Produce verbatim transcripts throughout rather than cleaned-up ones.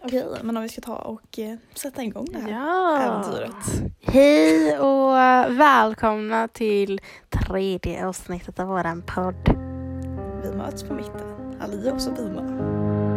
Okej, men om vi ska ta och eh, sätta igång det här Ja. äventyret. Hej och välkomna till tredje avsnittet av våran podd. Vi möts på mitten. Alia och Sabina.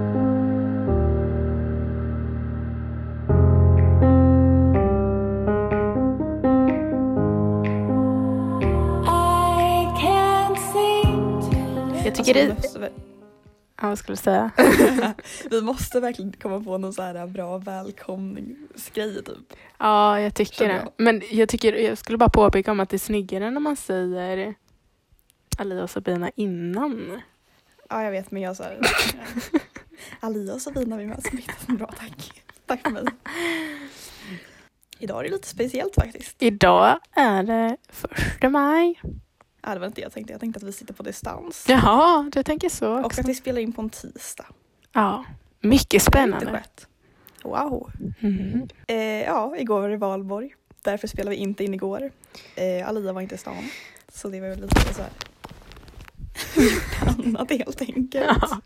Jag tycker alltså, det... Ja, vad skulle du säga? Vi måste verkligen komma på någon så här bra välkomningsgrej typ. Ja, jag tycker Känner det. jag. Men jag tycker, jag skulle bara påpeka om att det är snyggare när man säger Alia och Sabina innan. Ja, jag vet, men jag så här... Alia och Sabina, vi möts på mitten. Bra, tack. Tack för mig. Idag är det lite speciellt faktiskt. Idag är det första maj. Ja, det var inte det jag tänkte. Jag tänkte att vi sitter på distans. Jaha, du tänker så Och också. att vi spelar in på en tisdag. Ja, mycket Inte spännande. skett. Wow. Mm. Eh, ja, igår var det valborg. Därför spelade vi inte in igår. Eh, Alia var inte i stan. Så det var väl lite så här... annat helt enkelt. Ja.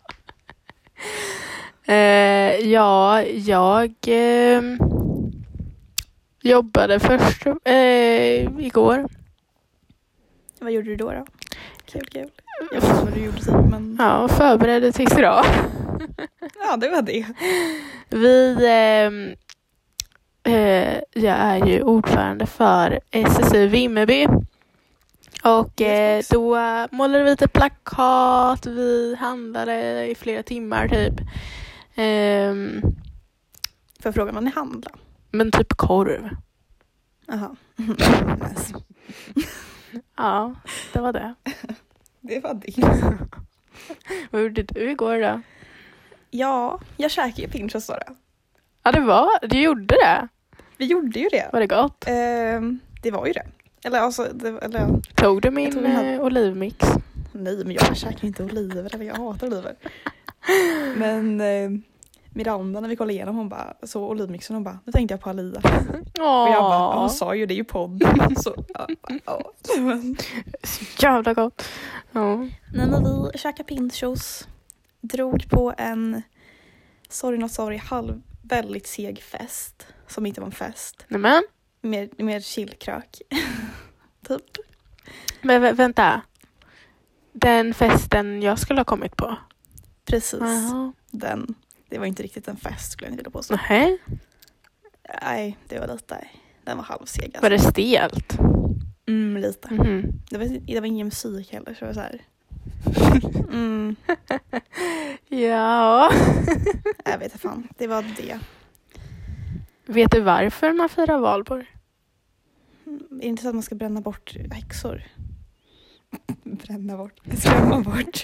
Eh, ja, jag eh, jobbade först eh, igår. Vad gjorde du då då? Kul, kul. Jag vet inte vad du gjorde typ, men... Ja, förberedde tills idag. Ja, det var det. Vi, eh, eh, jag är ju ordförande för S S U Vimmerby. Och eh, då målade vi lite plakat, vi handlade i flera timmar typ. Ehm, Får jag fråga vad ni handlar? men typ korv. Jaha. Nice. Ja, det var det. Det var det. Vad gjorde du igår då? Ja, jag käkade ju pinchos då. Ja, det var, du gjorde det. Vi gjorde ju det. Var det gott? Ehm, det var ju det. Eller alltså, det, eller... Tog du min tog den här- eh, olivmix? Nej, men jag käkar inte oliver. Eller jag hatar oliver. Men eh, Miranda, när vi kollade igenom, hon bara så olivmixen, hon bara, nu tänkte jag på Alia. Åh, Och jag bara, ja, hon sa ju det är ju podd. Så, ja, ja. Men, så jävla gott. Ja. nej, när vi käkade pinchos, drog på en sorry not sorry, halv, väldigt seg fest. Som inte var en fest. Nämen, Mer, mer chillkrök. Typ. men vä- vänta. Den festen jag skulle ha kommit på. Precis. Jaha. Den. Det var inte riktigt en fest skulle jag inte vilja påstå. Nej, Nej, det var lite, den var halvseg. Alltså. var det stelt? Mm, lite. Mhm. Det var, det var ingen musik heller, så det var så här. Mm, Ja. jag vet inte fan. Det var det. Vet du varför man firar valborg? Mm, är det inte så att man ska bränna bort häxor? Bränna bort. Skrämma bort.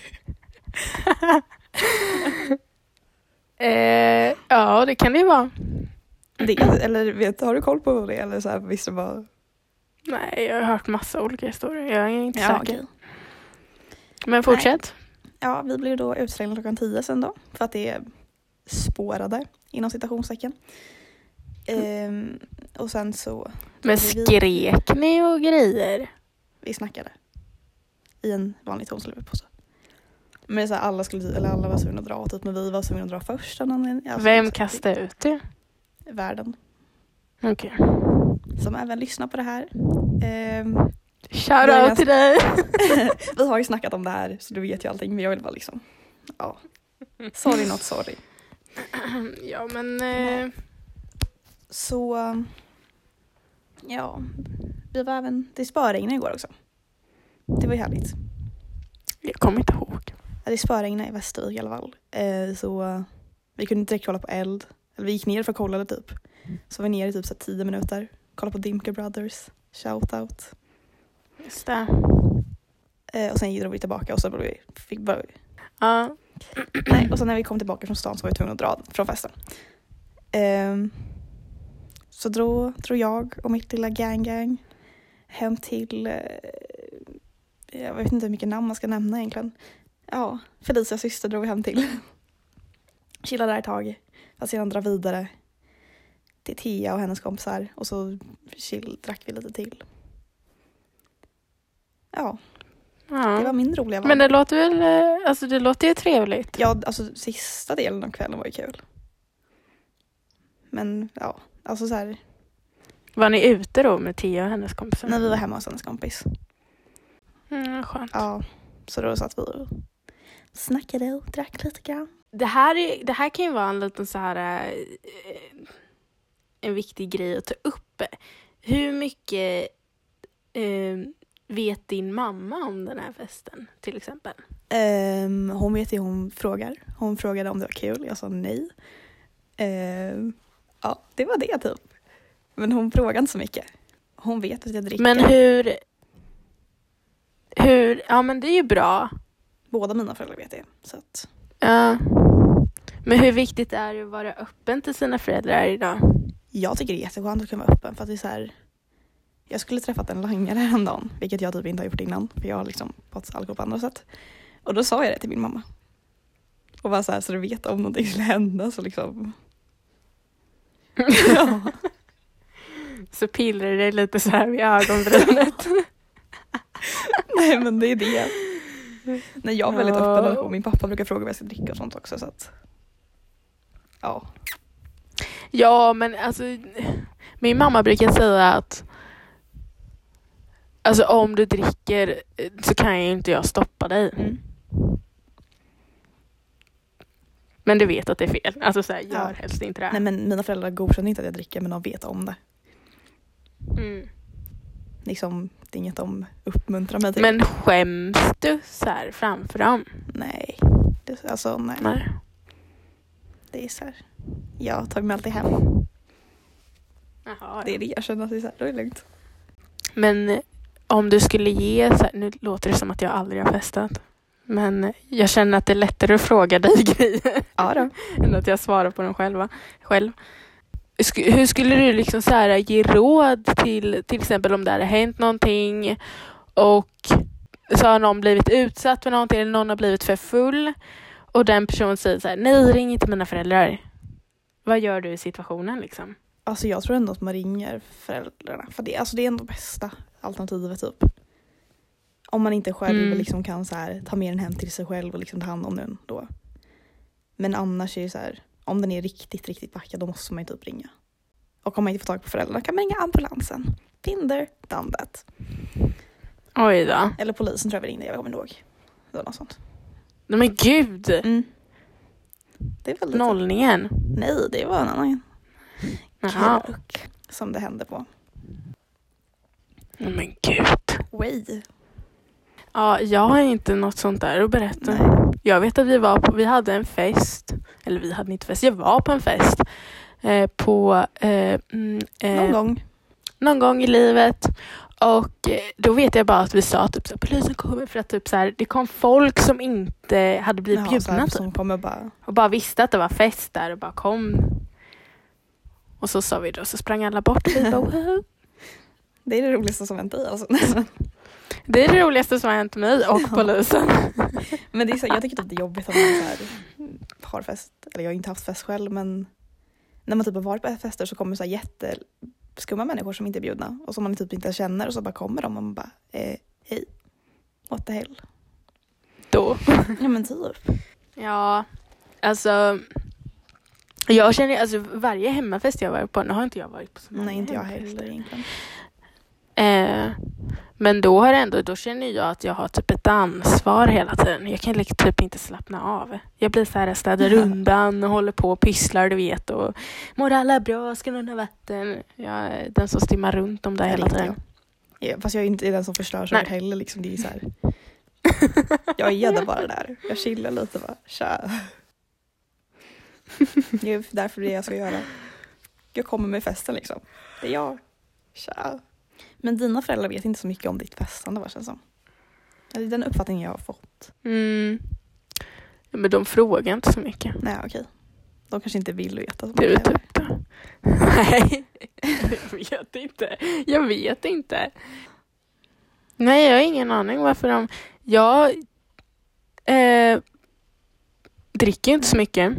Eh, ja, det kan det ju vara. Det, eller vet, har du koll på det? Eller så här, visst det var... Nej, jag har hört massa olika historier. Jag är inte Ja, säker. okej. Men fortsätt. Ja, vi blev då utslängda klockan tio sen då. För att det spårade, inom citationstecken. Ehm, och sen så... Men vi- skrek ni och grejer? Vi snackade. I en vanlig ton skulle jag påstå. Men det är så här, alla skulle, eller alla var tvungna att dra typ, men vi var tvungna att dra först. av någon- alltså, Vem så- kastade ut det? Världen. Okej. Som även lyssnar på det här. Ehm, Shout Det är out till dig. vi har ju snackat om det här, så du vet ju allting. Men jag vill bara liksom, ja. Sorry not sorry. Ja, men... Eh, Så, ja. Vi var även till spöregna igår också. Det var ju härligt. jag kommer inte ihåg. Ja, det spöregna i Västervik i alla fall. Eh, så eh, vi kunde inte direkt kolla på eld. Eller vi gick ner för att kolla det typ. Så var vi ner i typ så här tio minuter. Kolla på Dimke Brothers. Shout out. Just det. Eh, och sen drog vi tillbaka och så blev vi, fick bara... Ja. Nej, och sen när vi kom tillbaka från stan så var vi tvungna att dra från festen. Ehm, så drog, drog jag och mitt lilla gang gang hem till... Eh, jag vet inte hur mycket namn man ska nämna egentligen. Ja, Felicias syster drog vi hem till. Chillade där ett tag. Fast sedan dra vidare till Tia och hennes kompisar. Och så chill, drack vi lite till. Ja, det var Ja. min roliga val. Men det låter väl... eh, Alltså det låter ju trevligt. Ja, alltså sista delen av kvällen var ju kul. Men ja, alltså så här. Var ni ute då med Tia och hennes kompisar? När vi var hemma hos hennes kompis. Mm, skönt. Ja, så då satt vi och snackade och drack lite grann. Det här, är, det här kan ju vara en liten så här eh, en viktig grej att ta upp. Hur mycket eh, vet din mamma om den här festen till exempel? Um, hon vet ju, hon frågar. Hon frågade om det var kul. Jag sa nej. Um, ja, det var det typ. Men hon frågade inte så mycket. Hon vet att jag dricker. Men hur... hur ja, men det är ju bra. Båda mina föräldrar vet det. Så att... Ja. Men hur viktigt är det att vara öppen till sina föräldrar idag? Jag tycker det är jätteskönt att kunna vara öppen. För att det är så här... Jag skulle träffat en langare häromdagen. Vilket jag typ inte har gjort innan. För jag har liksom fått alkohol på andra sätt. Och då sa jag det till min mamma. Och bara så här, så du vet om någonting skulle hända så liksom... ja. Så pillrar det lite så här vid ögonbrynet. Nej, men det är det. Nej, jag är väldigt Ja. öppen och min pappa brukar fråga vad jag ska dricka och sånt också. Så att... Ja. Ja, men alltså min mamma brukar säga att alltså om du dricker så kan ju inte jag stoppa dig. Mm. Men du vet att det är fel. Alltså så här, gör Ja. helst inte det. Nej, men mina föräldrar godkänner inte att jag dricker, men de vet om det. Mm. Liksom, det är inget de uppmuntrar mig till. Men skäms du så här framför dem? Nej. Det, alltså, nej. Nej. Det är så här. Jag tar mig alltid hem. Jaha, Det är det jag känner att det är så här. Då är det lugnt. Men om du skulle ge så här, nu låter det som att jag aldrig har festat. Men jag känner att det är lättare att fråga dig grejer Ja då. än att jag svarar på dem själva, själv. Sk- hur skulle du liksom så här ge råd till till exempel om det hade hänt någonting och så har någon blivit utsatt för någonting eller någon har blivit för full och den personen säger så här: nej, ring inte mina föräldrar. Vad gör du i situationen liksom? Alltså jag tror ändå att man ringer föräldrarna. För det, alltså det är ändå bästa alternativet typ. Om man inte själv Mm. liksom kan så här, ta med den hem till sig själv och liksom ta hand om den då. Men annars är det så här, om den är riktigt, riktigt packad, då måste man ju typ ringa. Och om man inte får tag på föräldrarna kan man ringa ambulansen. Tinder, done that. Oj då. Eller polisen tror jag vi ringde, jag kommer inte ihåg. Det var något sånt. Nej, men gud. Mm. Det är väldigt... Nollningen. Nej, det var en annan Jaha. krök som det hände på. Nej, men gud. Way. Ja, jag har inte något sånt där att berätta. Nej. Jag vet att vi var på, vi hade en fest. Eller vi hade inte fest, jag var på en fest. Eh, på eh, mm, eh, Någon gång. någon gång i livet. Och eh, då vet jag bara att vi sa typ så här, polisen kommer för att typ så här, det kom folk som inte hade blivit Jaha, så här, bjudna som typ. kommer bara... Och bara visste att det var fest där och bara kom. Och så sa vi då, så sprang alla bort. Vi bara, wow. Det är det roligaste som hänt i alltså. Det är det roligaste som har hänt mig och Ja. polisen. Men det är så, jag tycker att det är jobbigt att man så här, har fest. Eller jag har inte haft fest själv, men när man typ har varit på fester så kommer så här jätteskumma människor som inte är bjudna och som man typ inte känner och så bara kommer de och man bara, eh, hej, what the hell. Då. Ja men typ. Ja, alltså jag känner, alltså varje hemmafest jag varit på, nu har inte jag varit på så många Nej, inte jag hemmafester. heller egentligen. Eh, men då har ändå, då känner jag att jag har typ ett ansvar hela tiden. Jag kan liksom typ inte slappna av. Jag blir så här, städar undan och håller på och pysslar, du vet. Och mår alla bra, ska någon ha vatten? Jag är den som stimmar runt om där Nej, hela det är tiden. inte jag. Ja, fast jag är inte den som förstör Nej. saker heller. Liksom, det är så här. Jag är där bara där. Jag chillar lite bara. Tja. Det är därför det jag ska göra. Jag kommer med festen liksom. Det är jag. Tja. Men dina föräldrar vet inte så mycket om ditt festande, vad känns som. Det är den uppfattningen jag har fått. Mm. Ja, men de frågar inte så mycket. Nej, okej. De kanske inte vill veta. Så Det är mycket, typ det. Nej, jag vet inte. Jag vet inte. Nej, jag har ingen aning varför de... Jag eh, dricker inte så mycket.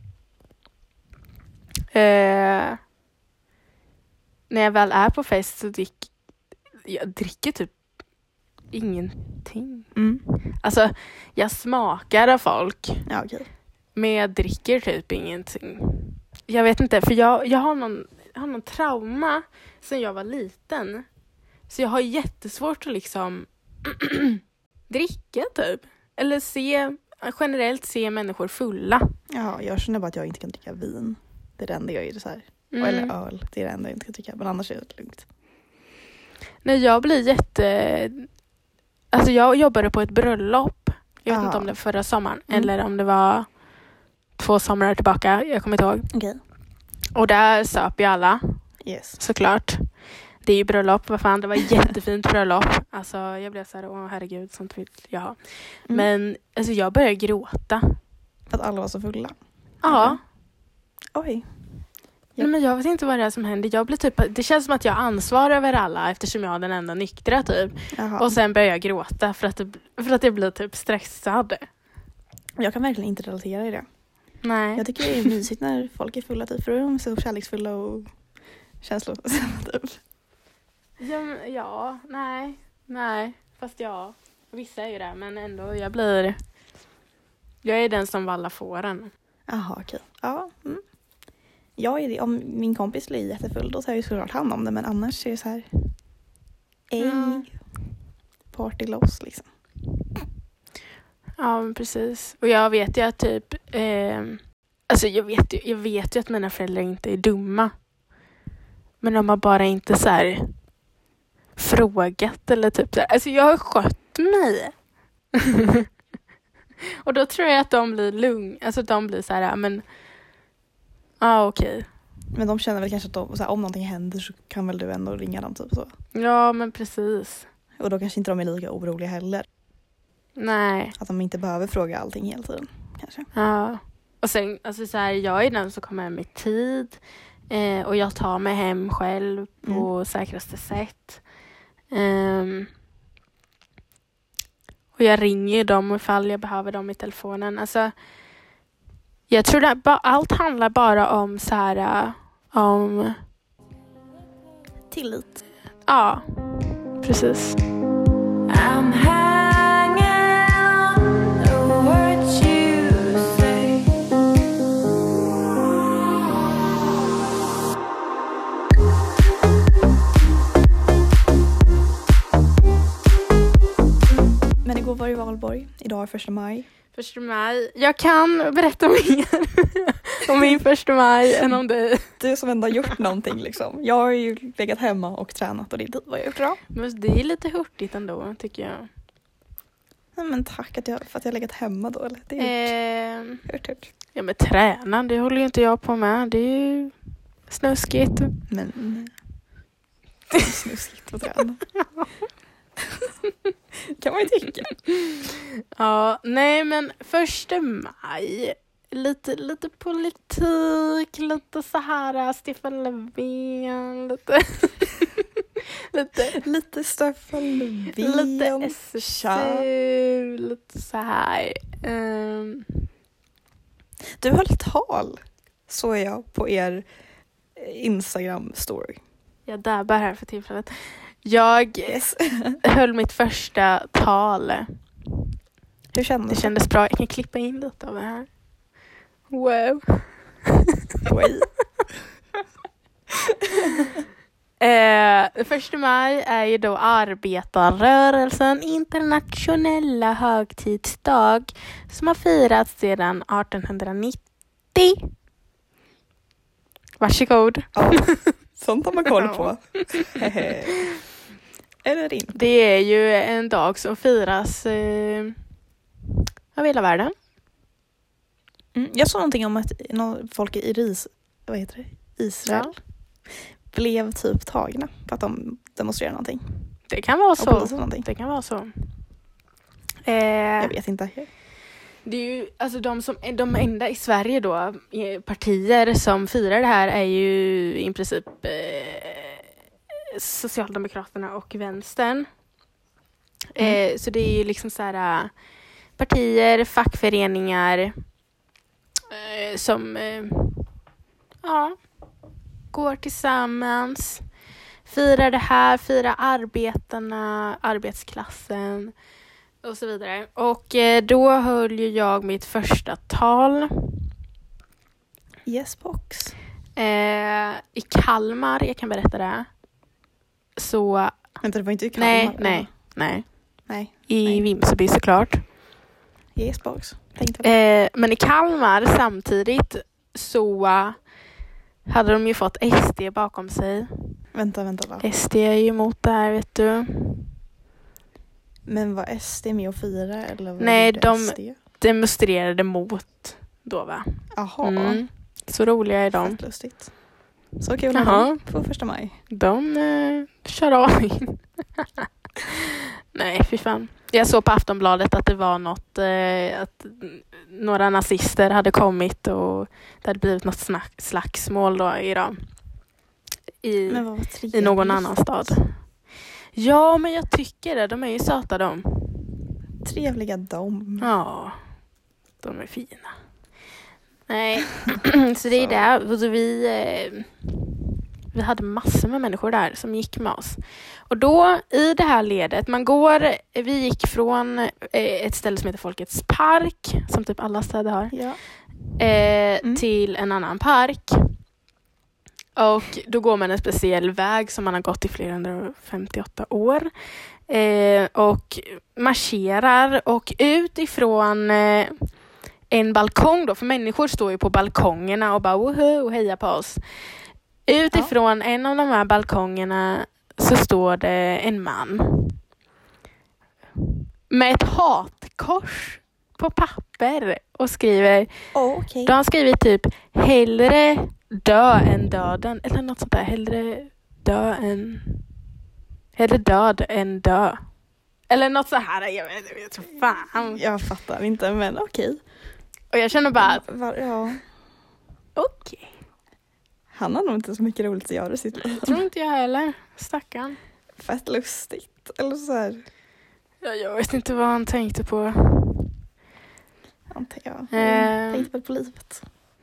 Eh, när jag väl är på fest så drick, jag dricker typ ingenting. Mm. Alltså, jag smakar av folk. Ja, okej. Men jag dricker typ ingenting. jag vet inte, för jag, jag har någon, jag har någon trauma sen jag var liten. Så jag har jättesvårt att liksom dricka typ. Eller se, generellt se människor fulla. Ja, jag känner bara att jag inte kan dricka vin. Det är det enda jag gör så här. Mm. Eller öl, det är det enda jag inte kan dricka. Men annars är det lugnt. Nej, jag blir jätte... Alltså jag jobbade på ett bröllop. Jag vet Aha. inte om det var förra sommaren. Mm. Eller om det var två somrar tillbaka. Jag kommer inte ihåg. Okej. Och där söp ju alla, Yes. såklart. Det är ju bröllop, vad fan. Det var ett jättefint bröllop. Alltså jag blev så här, åh herregud, sånt vill jag ha. Mm. Men alltså jag började gråta. Att alla var så fulla. Ja. Oj. Nej, men jag vet inte vad det är som händer. Jag blir typ, det känns som att jag har ansvar över alla eftersom jag är den enda nyktra typ. Jaha. Och sen börjar jag gråta för att, det, för att jag blir typ stressad. Jag kan verkligen inte relatera i det. Nej. Jag tycker det är mysigt när folk är fulla typ. För då är de så kärleksfulla och känslosamma typ. Ja, men- ja, nej. Nej, fast ja. Vissa är ju det, men ändå, jag blir... Jag är den som vallar fåren. Jaha, okej. Ja. Mm. Jag är det. Om min kompis blir jättefull då tar jag ju såklart hand om det. Men annars är det så här... Ej. Ja. Party loss liksom. Ja, men precis. Och jag vet ju att typ... Eh, alltså jag vet, ju, jag vet ju att mina föräldrar inte är dumma. Men de har bara inte så här frågat eller typ så här. Alltså jag har skött mig. Och då tror jag att de blir lugn. Alltså de blir så här, ja, men... Ja, ah, okej. Men de känner väl kanske att de, så här, om någonting händer så kan väl du ändå ringa dem typ så. Ja, men precis. Och då kanske inte de är lika oroliga heller. Nej. Att de inte behöver fråga allting hela tiden. Kanske. Ja. Och sen, alltså så här, jag är den som kommer hem i tid. Eh, och jag tar mig hem själv på Mm. säkraste sätt. Ehm, och jag ringer dem ifall jag behöver dem i telefonen. Alltså, jag tror att ba- allt handlar bara om så här, äh, om, Tillit. ja, precis. I'm hanging on the words you say. Men igår var det valborg. Idag är första maj. Första maj. Jag kan berätta mer om min första maj än om dig. Du som ändå har gjort någonting liksom. Jag har ju legat hemma och tränat och det är vad jag har gjort bra. Men det är lite hurtigt ändå, tycker jag. Nej, men tack att jag, för att jag har legat hemma då. Eller? Det är Eh, hurt, hurt. ja, men träna, det håller ju inte jag på med. Det är ju snuskigt. Men det är snuskigt att träna. Kan man ju tycka. Ja, nej men första maj. Lite, lite politik, lite så här Stefan Löfven, lite... lite... Lite Stefan Löfven. Lite S S U, lite så här. Um, Du höll tal, såg jag på er Instagram-story. jag dabbar här för tillfället. Jag Yes. höll mitt första tal. Hur kändes Det det? kändes bra. Jag kan klippa in lite av det här. Wow. Oj. Eh, första maj är ju då arbetarrörelsen internationella högtidsdag som har firats sedan artonhundranittio. Varsågod. Ja, sånt har man koll på. Eller inte. Det är ju en dag som firas eh, av hela världen. Mm, jag såg någonting om att nå- folk i Ris, vad heter det? Israel blev typ tagna för att de demonstrerade någonting. Det kan vara Och så. polisen någonting. Det kan vara så. Eh, Jag vet inte. Det är ju, alltså de som de enda i Sverige då, eh, partier som firar det här är ju i princip eh, Socialdemokraterna och Vänstern. Mm. Eh, så det är ju liksom så här eh, partier, fackföreningar eh, som eh, ja, går tillsammans, firar det här, firar arbetarna, arbetsklassen och så vidare. Och eh, då höll ju jag mitt första tal. Yes box. Eh, I Kalmar, jag kan berätta det. Så... Vänta, det var inte i Kalmar. Nej, nej, nej. Nej. I nej. Vimmerby såklart. Yes box. Tänkte på. Eh, men i Kalmar samtidigt så uh, hade de ju fått S D bakom sig. Vänta, vänta, va? S D är ju emot det här, vet du. Men var S D med och fira? Eller var Nej, det de S D? demonstrerade mot då, va? Jaha. Mm. Så roliga är de. Fett lustigt. Så kul Jaha. på första maj. De eh, kör av in. Nej, fy fan. Jag såg på Aftonbladet att det var något, eh, att några nazister hade kommit och det hade blivit något snack, slagsmål då idag. I, Men vad trevligt. i någon annan stad. Ja, men jag tycker det. De är ju söta de. Trevliga dom. Ja, de är fina. Nej, så det är det. Alltså, vi, eh, vi hade massor med människor där som gick med oss. Och då i det här ledet, man går, vi gick från eh, ett ställe som heter Folkets park, som typ alla städer har, Ja. eh, Mm. till en annan park. Och då går man en speciell väg som man har gått i flera hundra femtioåtta år. Eh, och marscherar och utifrån eh, en balkong då, för människor står ju på balkongerna och bara woho och hejar på oss. Utifrån ja. en av de här balkongerna så står det en man med ett hatkors på papper och skriver, Oh, okay. då har han skrivit typ hellre dö än döden, eller något sånt där, hellre dö än hellre död än dö. Eller något så här, jag vet, jag vet fan. Jag fattar inte, men okej. Okay. Och jag känner bara, Var, ja. okej. Okay. Han har nog inte så mycket roligt att göra i sitt liv. Tror inte jag heller, stackarn. Fett lustigt, eller så här. Ja, jag vet inte vad han tänkte på. Antar jag. Eh. Tänkte väl på livet.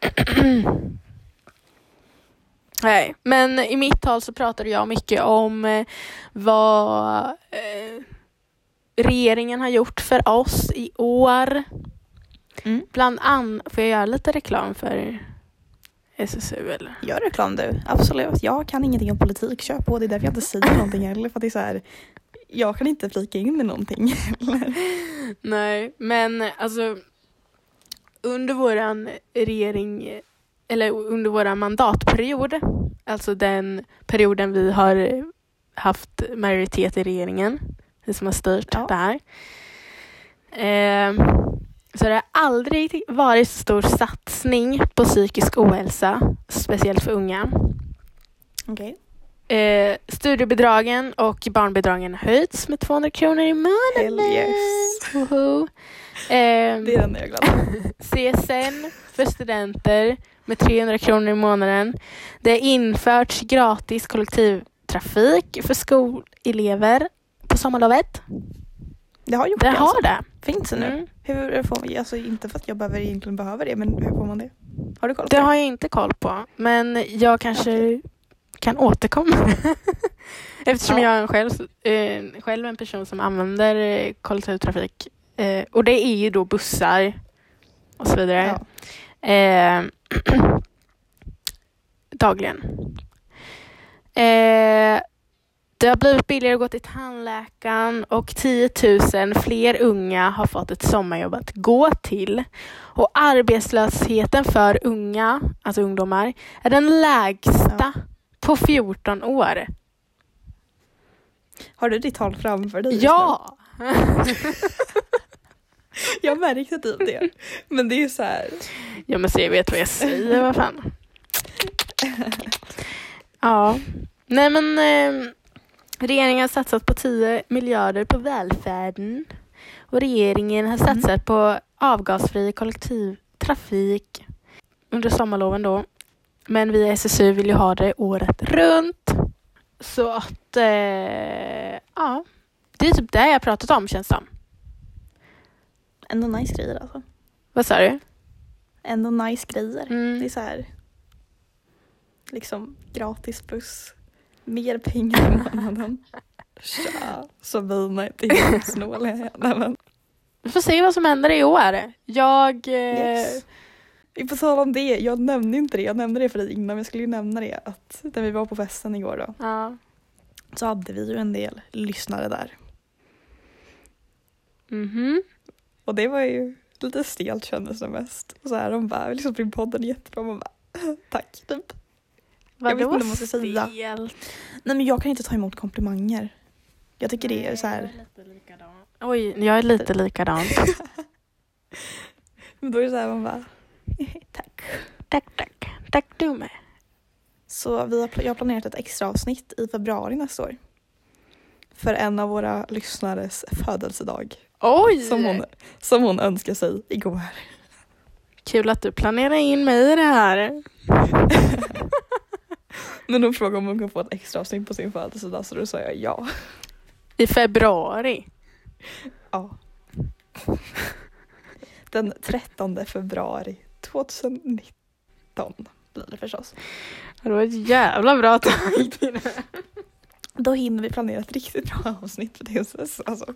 Nej, men i mitt tal så pratade jag mycket om eh, vad eh, regeringen har gjort för oss i år. Mm. Bland annat, får jag göra lite reklam för S S U eller? Gör reklam du, absolut. Jag kan ingenting om politik, kör på. Det är därför jag inte säger någonting heller. För att det är så här, jag kan inte flika in med någonting heller. Nej, men alltså under våran regering, eller under våran mandatperiod, alltså den perioden vi har haft majoritet i regeringen, vi som har styrt Ja. det här, eh, så det har aldrig varit så stor satsning på psykisk ohälsa, speciellt för unga. Okej. Eh, studiebidragen och barnbidragen har höjts med tvåhundra kronor i månaden. Hell yes. Woho. Eh, Det är den jag är glad för. C S N för studenter med trehundra kronor i månaden. Det har införts gratis kollektivtrafik för skolelever på sommarlovet. Det har gjort Det det, har alltså. det. Finns det nu? Mm. Hur får man, alltså inte för att jag behöver egentligen behöver det, men hur får man det? Har du koll på Det det? har jag inte koll på. Men jag kanske Okej. kan återkomma. Eftersom Ja. jag är en själv, eh, själv en person som använder eh, kollektivtrafik. Eh, och det är ju då bussar och så vidare. Ja. Eh, dagligen. Eh, det har blivit billigare att gå till tandläkaren och tio tusen fler unga har fått ett sommarjobb att gå till. Och arbetslösheten för unga, alltså ungdomar, är den lägsta Ja. på fjorton år. Har du ditt tal framför dig? just Ja! nu? Jag märkte typ det. Men det är ju så här. Ja, men så jag vet vad jag säger, vad fan. Ja. Nej, men eh, regeringen har satsat på tio miljarder på välfärden. Och regeringen har satsat mm. på avgasfri kollektivtrafik under sommarloven då. Men vi i S S U vill ju ha det året runt. Så att, eh, ja. Det är typ det jag pratat om, känns som. Ändå nice grejer alltså. Vad sa du? Ändå nice grejer. Mm. Det är så här. Liksom gratis buss. Mer pengar i månaden. Tja, så vina inte helt snåliga. Men Vi får se vad som händer i år. Jag, eh, yes. På tal om det, jag nämnde inte det. Jag nämnde det för dig innan, men jag skulle ju nämna det. Att när vi var på festen igår då. Ja. Så hade vi ju en del lyssnare där. Mhm. Och det var ju lite stelt kändes det mest. Och så här, de bara, liksom din podden är jättebra. Man bara, tack typ. Jag vet inte vad man ska säga. Stelt? Nej men jag kan inte ta emot komplimanger. Jag tycker det är så här. Lite likadan. Oj, jag är lite likadan. Men då är det så här, man bara, tack. Tack, tack. Tack du med. Så vi har, jag har planerat ett extra avsnitt i februari nästa år. För en av våra lyssnares födelsedag. Oj! Som hon, som hon önskar sig igår. Kul att du planerar in mig i det här. Men hon frågade om hon kunde få ett extra avsnitt på sin födelsedag, så då sa jag ja. I februari? Ja. Den trettonde februari tjugonitton blir det förstås. Det var ett jävla bra tag. Då hinner vi planera ett riktigt bra avsnitt för det. Alltså.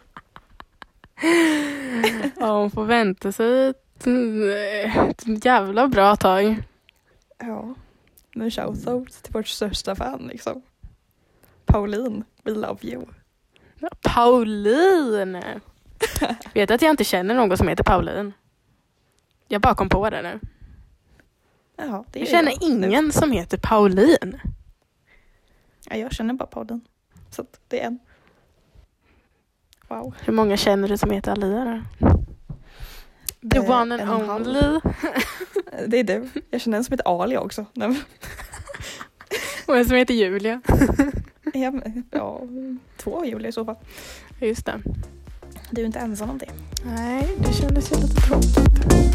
Ja, hon får vänta sig ett, ett jävla bra tag. Ja. Men shoutout till vårt största fan liksom. Pauline, we love you. Pauline! Vet att jag inte känner någon som heter Pauline. Jag bara kom på det nu. Ja, det är Jag känner jag. ingen som heter Pauline. Ja, jag känner bara Pauline. Så att det är en. Wow. Hur många känner du som heter Alia då? The Eh, one and en och en halv. only. Det är du. Jag känner en som heter Ali också. Nej, men- Och en som heter Julia. ja, men- ja, två Julia i så fall. Just det. Du är inte ensam om det. Nej, det kändes ju lite tråkigt.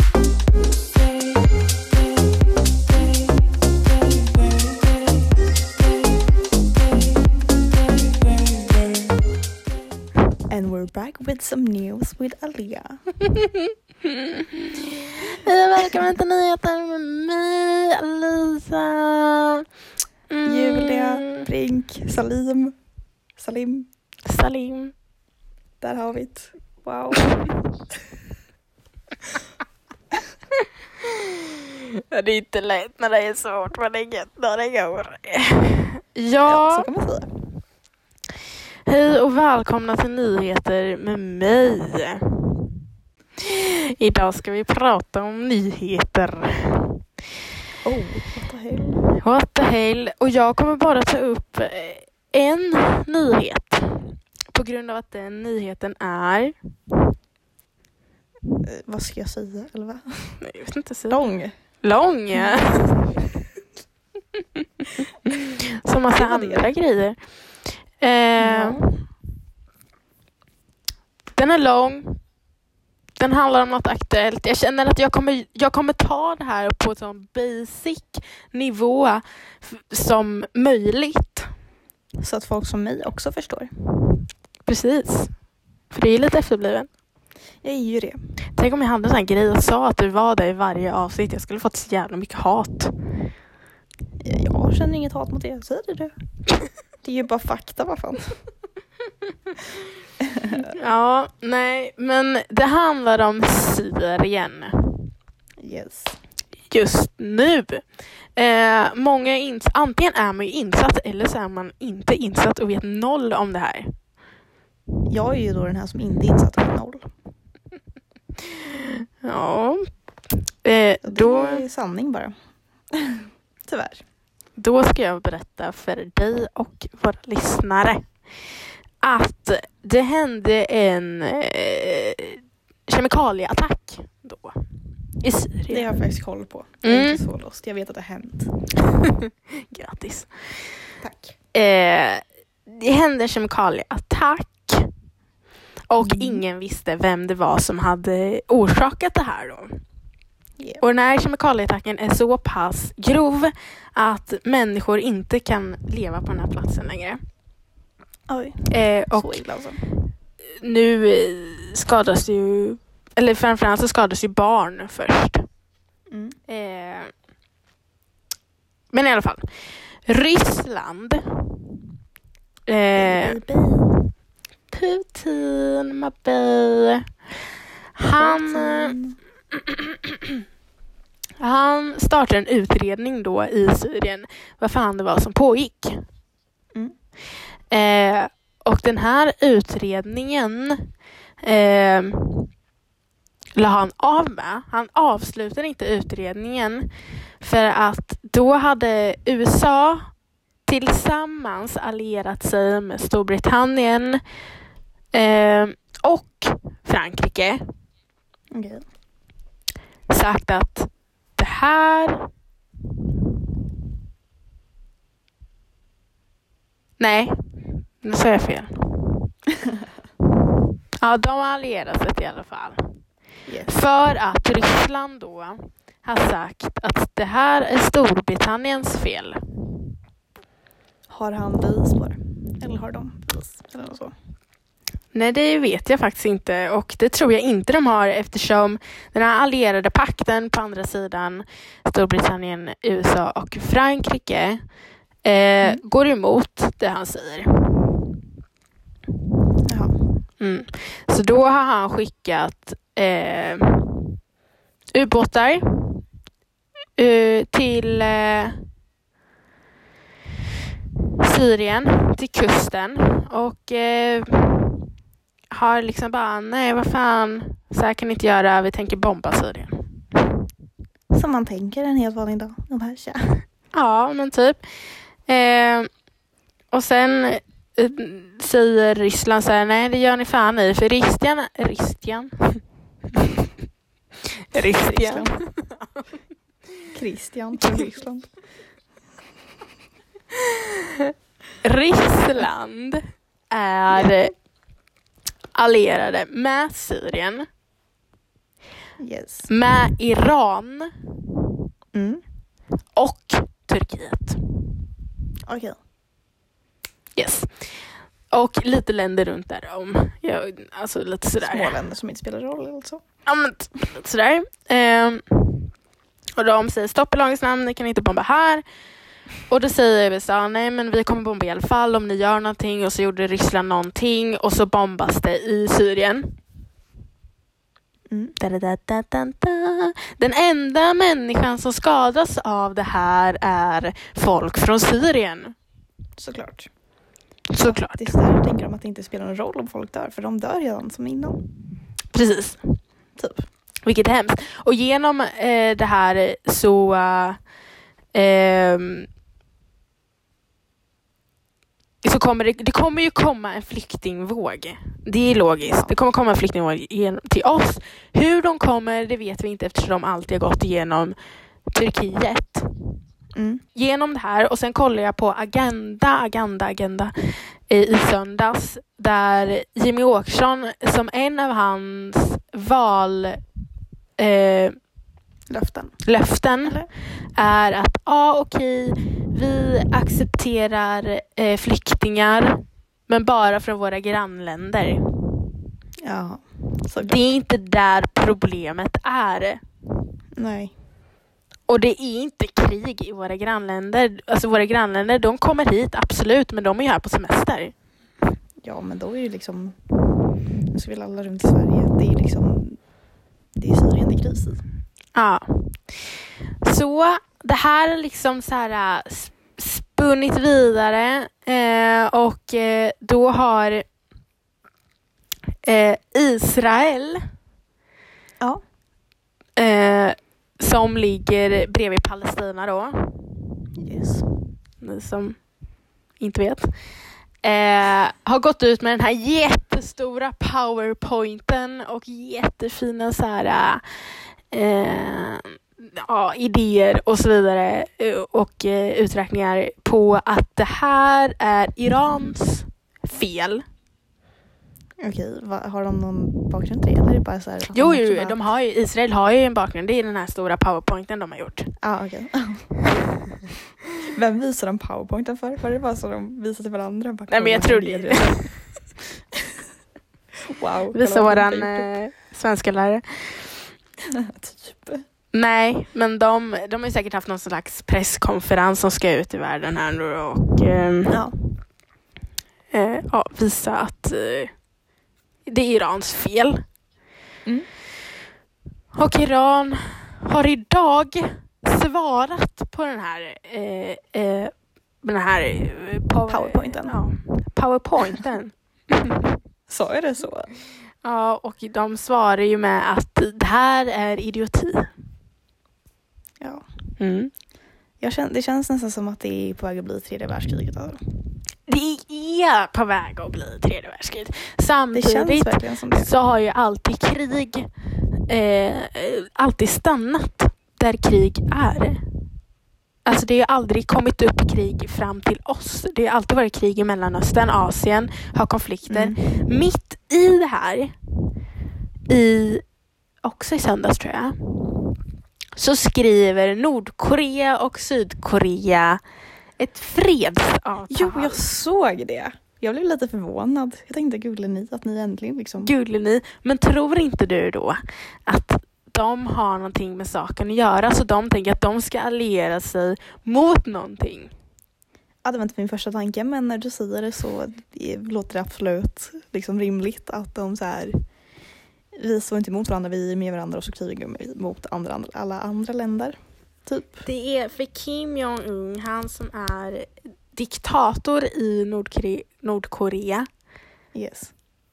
And we're back with some news with Alia. Hej och välkommen till nyheter med mig, Alisa. Mm. Julia, Brink, Salim. Salim. Salim. Där har vi det. Wow. Det är inte lätt när det är svårt, men det är gött när det går. Ja, Ja, så kan man säga. hej och välkomna till nyheter med mig. Idag ska vi prata om nyheter. Oh, what the hell. What the hell? Och jag kommer bara ta upp en nyhet. På grund av att den nyheten är... Eh, vad ska jag säga? Eller vad? Nej, jag vet inte. Så Lång. lång. Ja. Som massa Det var det. andra grejer. Eh, Ja. Den är lång. Den handlar om något aktuellt. Jag känner att jag kommer, jag kommer ta det här på en sån basic nivå f- som möjligt. Så att folk som mig också förstår. Precis. För det är lite efterbliven. Jag är ju det. Tänk om jag hade en sån här grej och sa att du var där i varje avsnitt. Jag skulle fått så jävla mycket hat. Jag känner inget hat mot det. Säger det du. Det är ju bara fakta, vad fan. Ja, nej. Men det handlar om Syrien. Yes. Just nu. Eh, många är ins- antingen är man ju insatt eller så är man inte insatt och vet noll om det här. Jag är ju då den här som inte är insatt på noll. Ja. Eh, Så då, det är sanning bara. Tyvärr. då ska jag berätta för dig och våra lyssnare att det hände en eh, kemikalieattack då i Syrien. Det har jag faktiskt koll på. Jag är Mm. inte så lost. Jag vet att det har hänt. Grattis. Tack. Eh, det hände en kemikalieattack och Mm. ingen visste vem det var som hade orsakat det här då. Yeah. Och den här kemikalieattacken är så pass grov att människor inte kan leva på den här platsen längre. Oj. Eh, och Så illa alltså. nu eh, skadas ju, eller framförallt så skadas ju barn först. Mm. Eh, men i alla fall, Ryssland. Eh, Baby. Putin, my baby. Han, Putin. Han startade en utredning då i Syrien vad fan det var som pågick. Mm. Eh, och den här utredningen eh, la han av med. Han avslutade inte utredningen för att då hade U S A tillsammans allierat sig med Storbritannien eh, och Frankrike. Okej. Sagt att det här... Nej, nu sa jag fel. Ja, de har allierat sig i alla fall. Yes. För att Ryssland då har sagt att det här är Storbritanniens fel. Har han bevis på det? Eller har de bevis? Eller något så? Nej, det vet jag faktiskt inte. Och det tror jag inte de har eftersom den här allierade pakten på andra sidan Storbritannien, U S A och Frankrike eh, mm. går emot det han säger. Jaha. Mm. Så då har han skickat eh, ubåtar eh, till eh, Syrien, till kusten och eh, har liksom bara, nej vad fan, så här kan ni inte göra, vi tänker bomba Syrien. Som man tänker en helt vanlig dag. De här tja. Ja, men typ. Eh, och sen eh, säger Ryssland så här, nej det gör ni fan i, för Ristian, Ristian? Ristian. Christian från Ryssland. Ryssland är allierade med Syrien, Yes. med Iran Mm. och Turkiet. Okej. Yes. Och lite länder runt där om. Ja, alltså lite sådär. Små länder som inte spelar roll eller så. Ja, men lite sådär. Ehm, och de säger stopp i lagens namn, ni kan inte bomba här. Och då säger U S A, nej men vi kommer bomba i alla fall om ni gör någonting. Och så gjorde Ryssland någonting och så bombas det i Syrien. Mm. Da, da, da, da, da, da. Den enda människan som skadas av det här är folk från Syrien. Såklart. Såklart. Faktiskt där tänker de att det inte spelar någon roll om folk dör. För de dör redan som innan. Precis. Typ. Vilket är hemskt. Och genom eh, det här så... Eh, så kommer det, det kommer ju komma en flyktingvåg. Det är logiskt. Det kommer komma en flyktingvåg igen, till oss. Hur de kommer, det vet vi inte eftersom de alltid har gått igenom Turkiet. Mm. Genom det här. Och sen kollar jag på Agenda, Agenda, Agenda eh, i söndags. Där Jimmy Åkesson som en av hans val... Eh, Löften. löften Eller? är att ja okej, vi accepterar eh, flyktingar men bara från våra grannländer. Ja. Såklart. Det är inte där problemet är. Nej. Och det är inte krig i våra grannländer. Alltså våra grannländer, de kommer hit absolut, men de är ju här på semester. Ja, men då är ju liksom... Nu ska vi alla runt i Sverige. Det är liksom... Det är Syrien det är kris i. Ja. Så det här är liksom så här spunnit vidare eh, och eh, då har eh, Israel Ja. eh, som ligger bredvid Palestina då, Yes. ni som inte vet, eh, har gått ut med den här jättestora powerpointen och jättefina så här Eh, ja, idéer och så vidare och eh, uträkningar på att det här är Irans fel. Okej, va, har de någon bakgrund till det? Eller är det bara så här? Jo, jo bara... de har ju, Israel har ju en bakgrund. Det är den här stora powerpointen de har gjort. Ja, ah, okej. Vem visar de powerpointen för? Var det bara så de visar till varandra? Bara, nej, men jag tror det. Wow. Visar våran eh, svenska lärare. Typ. Nej, men de, de har ju säkert haft någon slags presskonferens som ska ut i världen här nu och eh, ja. Eh, ja, visa att eh, det är Irans fel. Mm. Och Iran har idag svarat på den här eh, eh, den här eh, power, Powerpointen. Ja, powerpointen. Så är det så. Ja, och de svarar ju med att det här är idioti. Ja. Mm. Jag känner, det känns nästan som att det är på väg att bli tredje världskriget. Alltså. Det är på väg att bli tredje världskriget. Det Samtidigt känns verkligen som det. så har ju alltid krig eh, alltid stannat där krig är. Alltså det har aldrig kommit upp krig fram till oss. Det har alltid varit krig i Mellanöstern, Asien, har konflikter. Mm. Mitt i det här, i, också i söndags tror jag, så skriver Nordkorea och Sydkorea ett fredsavtal. Jo, jag såg det. Jag blev lite förvånad. Jag tänkte, gullig ni, att ni äntligen liksom... Gullig ni. Men tror inte du då att de har någonting med saken att göra, så de tänker att de ska alliera sig mot någonting? Ja, det var inte min första tanke, men när du säger det så det låter det absolut liksom rimligt att de så här, vi står inte emot varandra, vi är med varandra och så krigar vi mot andra, andra, alla andra länder. Typ. Det är för Kim Jong-un, han som är diktator i Nordkorea, Nordkorea. Yes.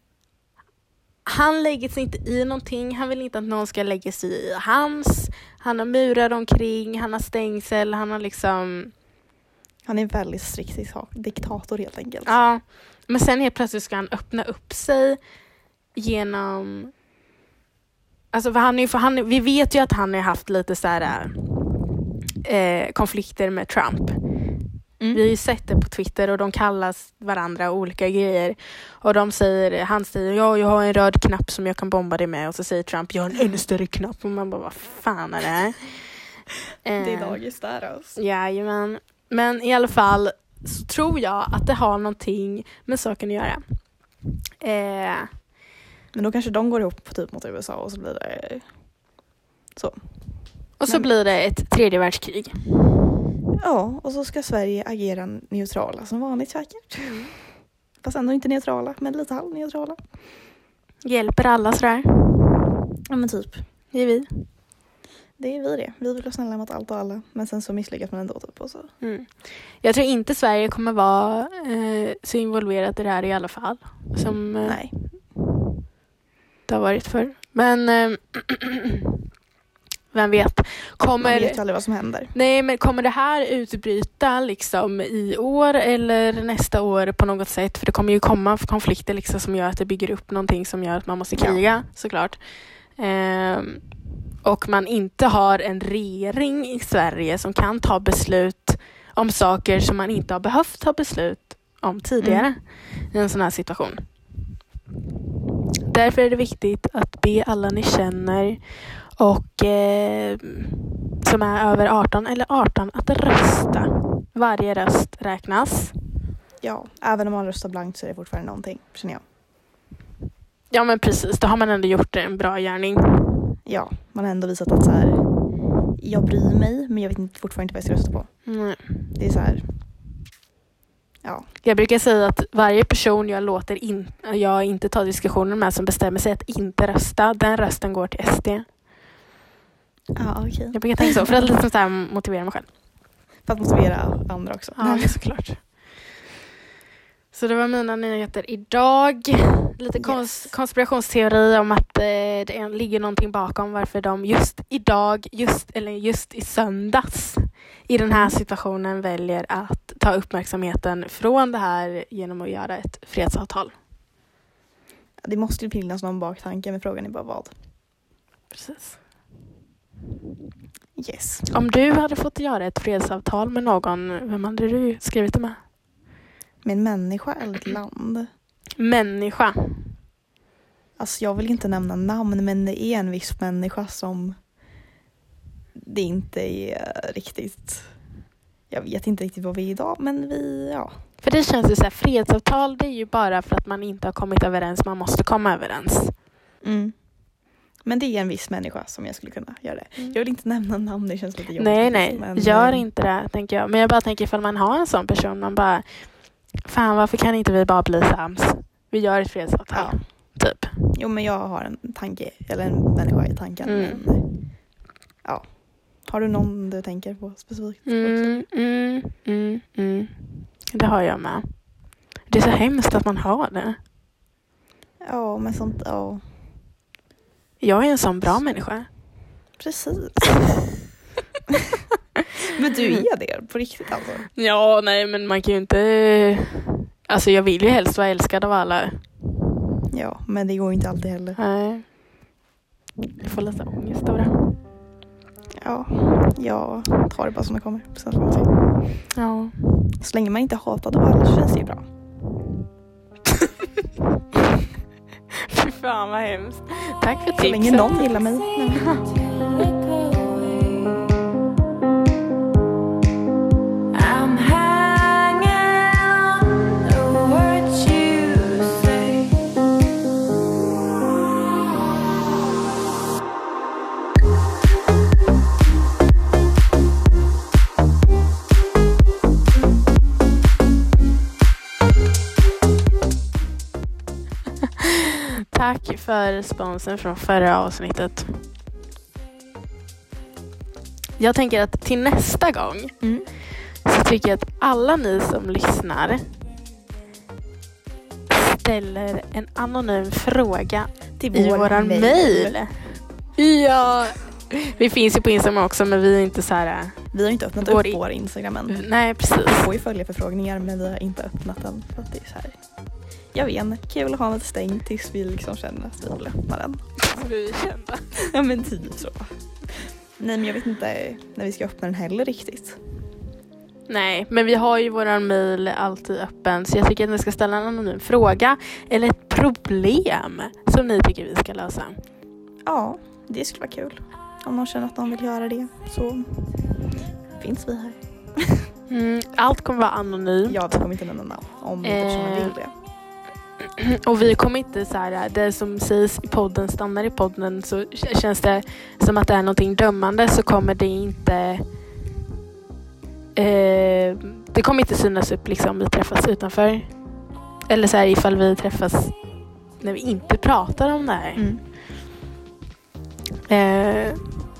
Han lägger sig inte i någonting. Han vill inte att någon ska lägga sig i hans. Han har murar omkring, han har stängsel, han har liksom... Han är en väldigt strikt diktator helt enkelt. Ja, men sen helt plötsligt ska han öppna upp sig genom... Alltså för han är, för han, vi vet ju att han har haft lite så här eh, konflikter med Trump. Mm. Vi har ju sett det på Twitter och de kallas varandra olika grejer. Och de säger, han säger, ja jag har en röd knapp som jag kan bomba dig med. Och så säger Trump, jag har en ännu större knapp. Och man bara, vad fan är det här? Det är dagis där alltså. Jajamän. Men i alla fall så tror jag att det har någonting med saken att göra. Eh, Men då kanske de går ihop typ mot U S A och så blir det så. och så Men- blir det ett tredje världskrig. Ja, och så ska Sverige agera neutrala som vanligt säkert. Fast ändå inte neutrala, men lite halvneutrala. Hjälper alla sådär. Ja, men typ. Det är vi. Det är vi det. Vi vill vara snälla mot allt och alla. Men sen så misslyckas man ändå typ. Och så. Mm. Jag tror inte Sverige kommer vara eh, så involverat i det här i alla fall. Som eh, Nej. det har varit för. Men eh, vem vet? Man Kommer, vet ju aldrig vad som händer. nej, men kommer det här utbryta liksom i år eller nästa år på något sätt? För det kommer ju komma konflikter liksom som gör att det bygger upp någonting som gör att man måste kriga, såklart. Ehm, och man inte har en regering i Sverige som kan ta beslut om saker som man inte har behövt ta beslut om tidigare i en sån här situation. Därför är det viktigt att be alla ni känner och eh, som är över arton eller arton att rösta. Varje röst räknas. Ja, även om man röstar blankt så är det fortfarande någonting, känner jag. Ja, men precis. Då har man ändå gjort en bra gärning. Ja, man har ändå visat att så här, jag bryr mig, men jag vet inte, fortfarande inte vad jag ska rösta på. Mm. Det är så här, ja. Jag brukar säga att varje person jag låter in, jag inte tar diskussioner med som bestämmer sig att inte rösta, den rösten går till S D. Ja, okej. Okay. Jag brukar tänka så, för att liksom så här motivera mig själv. För att motivera andra också. Ja, det är såklart. Så det var mina nyheter idag. Lite Yes. kons- konspirationsteori om att eh, det ligger någonting bakom varför de just idag, just eller just i söndags i den här situationen väljer att ta uppmärksamheten från det här genom att göra ett fredsavtal. Det måste ju finnas någon baktanke, med frågan är bara vad. Precis. Yes. Om du hade fått göra ett fredsavtal med någon, vem hade du skrivit det med? Med en människa eller ett land? Människa. Alltså jag vill inte nämna namn, men det är en viss människa som det inte är riktigt... Jag vet inte riktigt vad vi är idag, men vi, ja. För det känns ju så här, fredsavtal det är ju bara för att man inte har kommit överens, man måste komma överens. Mm. Men det är en viss människa som jag skulle kunna göra det. Mm. Jag vill inte nämna namn, det känns lite jobbigt. Nej, nej, men, gör inte det, tänker jag. Men jag bara tänker ifall man har en sån person, man bara, fan varför kan inte vi bara bli sams? Vi gör ett fredsavtal, Ja. typ. Jo, men jag har en tanke, eller en människa i tanken. Mm. Men, ja. Har du någon du tänker på specifikt? Mm, mm, mm, mm. Det har jag med. Det är så hemskt att man har det. Ja, men sånt, ja. Jag är en sån bra människa. Precis. Men du är det på riktigt alltså? Ja, nej, men man kan ju inte... Alltså jag vill ju helst vara älskad av alla. Ja, men det går inte alltid heller. Nej. Jag får lite ångest av det. Ja, jag tar det bara som det kommer. Så får man se. Ja. Så länge man inte hatar av alla så känns det ju bra. Fy fan vad hemskt. Tack för tipset. Så länge någon gillar mig. Nej. I'm hanging on the words you say. Tack för responsen från förra avsnittet. Jag tänker att till nästa gång Mm. så tycker jag att alla ni som lyssnar ställer en anonym fråga Till i vår våran mail. mail. Ja, vi finns ju på Instagram också, men vi är inte så här. Vi har inte öppnat Vår upp i- vår Instagram än. Nej, Vi precis. får ju följa förfrågningar men vi har inte öppnat den. För att det är så här. Jag vet inte, kul att ha den lite stängd tills vi liksom känner att vi vill öppna den. Vi är kända. Ja men typ så. Nej men jag vet inte när vi ska öppna den heller riktigt. Nej, men vi har ju våran mail alltid öppen, så jag tycker att ni ska ställa en anonym fråga eller ett problem som ni tycker vi ska lösa. Ja, det skulle vara kul. Om någon känner att de vill göra det så finns vi här. Mm, allt kommer vara anonymt. Ja, vi kommer inte nämna namn om inte Eh. personen vill det. Och vi kommer inte så här, det som sägs i podden stannar i podden, så k- känns det som att det är någonting dömande, så kommer det inte eh, det kommer inte synas upp liksom vi träffas utanför. Eller så här ifall vi träffas när vi inte pratar om det här. Mm. Eh,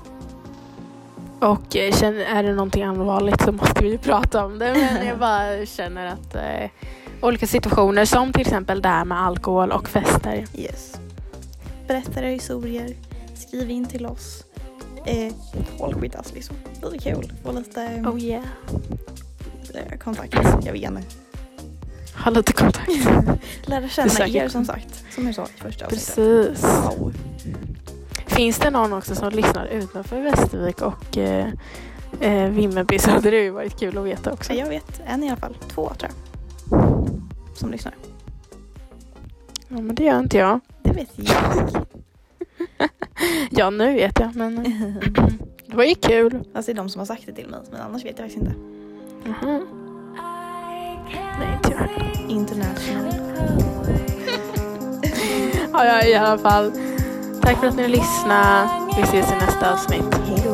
och eh, känner, är det någonting allvarligt så måste vi ju prata om det. Men jag bara känner att eh, olika situationer, som till exempel det här med alkohol och fester. Yes. Berätta era historier. Skriv in till oss. Eh, håll skitas liksom. Lite kul. Få lite Oh yeah. eh, kontakt. Jag vet inte. Ha lite kontakt. Lära Det är känna säkert. er som sagt. Som jag sa i första avsnittet. Precis. Wow. Finns det någon också som lyssnar utanför Västervik och eh, eh, Vimmerby, så hade det ju varit kul att veta också. Ja, jag vet en i alla fall. Två tror jag. Som lyssnar. Ja, men det gör inte jag. Det vet jag. Ja, nu vet jag, men det var ju kul. Alltså det är de som har sagt det till mig. Men annars vet jag faktiskt inte. Mhm. Nej, inte jag. International. Ja, ja, i alla fall. Tack för att ni lyssnade. Vi ses i nästa avsnitt. Hej då.